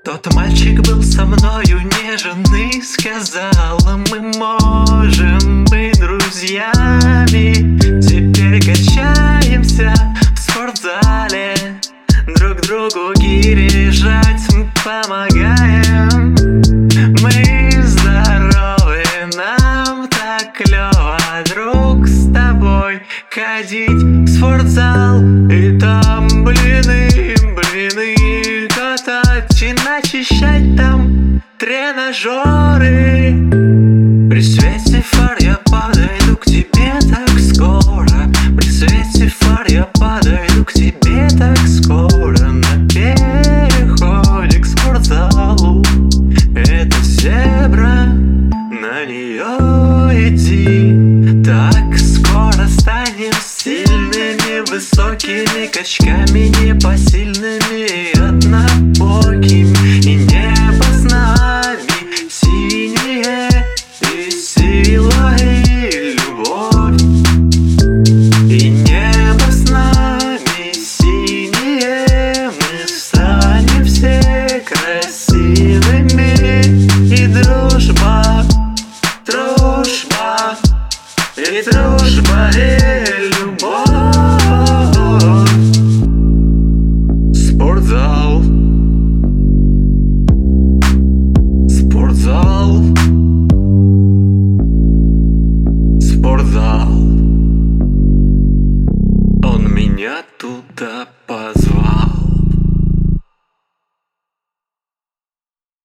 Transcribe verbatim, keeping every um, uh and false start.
Тот мальчик был со мною нежный, сказал, мы можем быть друзьями. Теперь качаемся в спортзале, друг другу гири жать помогаем. Мы здоровы, нам так клёво, друг, с тобой ходить в спортзал и там блины, блины катать и начищать там тренажеры. При свете фар я подойду к тебе так скоро, при свете фар я подойду к тебе так скоро. На переходе к спортзалу это зебра, на нее иди. Так скоро станем сильными, высокими качками непосильными и однобокими. И небо с нами синее, и сила, и любовь. И небо с нами синее, мы станем все красивыми. И дружба, дружба, и дружба, и любовь. Спортзал.